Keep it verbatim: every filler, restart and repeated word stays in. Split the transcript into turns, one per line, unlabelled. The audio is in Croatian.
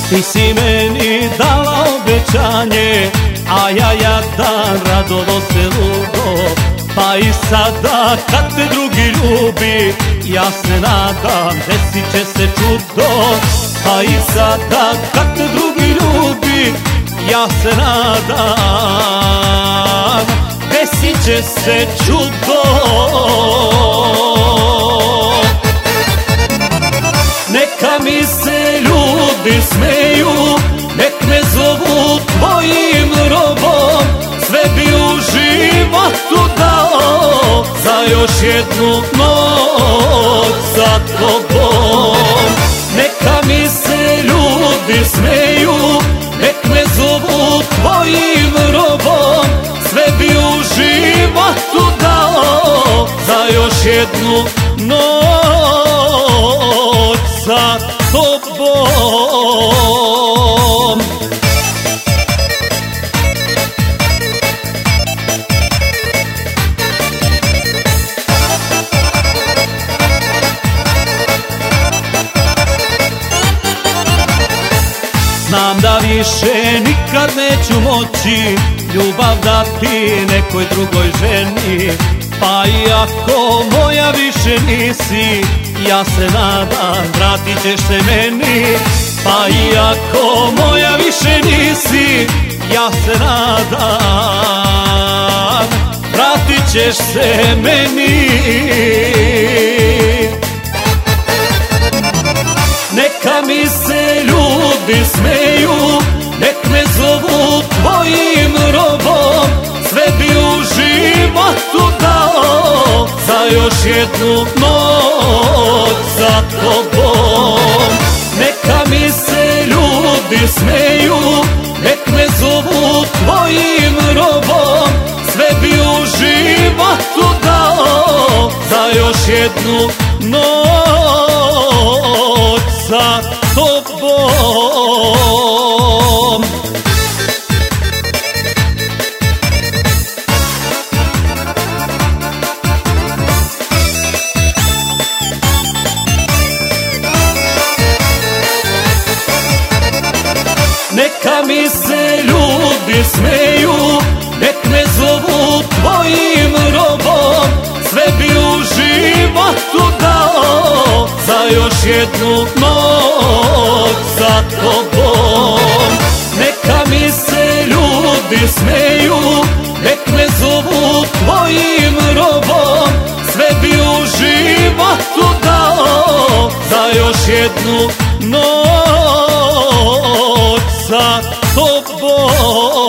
Ti si meni dala obećanje, a ja jadan radovo se ludo. Pa i sada kad te drugi ljubi, ja se nadam desit će se čudo. Pa i sada kad te drugi ljubi, ja se nadam desit će se čudo. Neka mi se ljudi smeju, nek me zovu tvojim robom, sve bi u životu dao za još jednu noć sa tobom. Neka mi se ljudi smeju, nek me zovu tvojim robom, sve bi u životu dao za još jednu noć sa tobom. Znam da više nikad neću moći ljubav dati nekoj drugoj ženi, pa i ako moja više nisi, ja se nadam vratit ćeš se meni. Pa i ako moja više nisi, ja se nadam vratit ćeš se meni. Neka mi se ljudi smeju, nek me zovu tvojim robom, sve bi u životu dao za još jednu noć sa tobom. Neka mi se ljudi smeju, nek me zovu tvojim robom, sve bi u životu dao za još jednu noć sa tobom. Neka mi se ljudi smeju, nek me zovu tvojim robom, sve bi u životu dao za još jednu noć sa tobom. Neka mi se ljudi smeju, nek me zovu tvojim robom, sve bi u životu dao za još jednu noć sa tobom.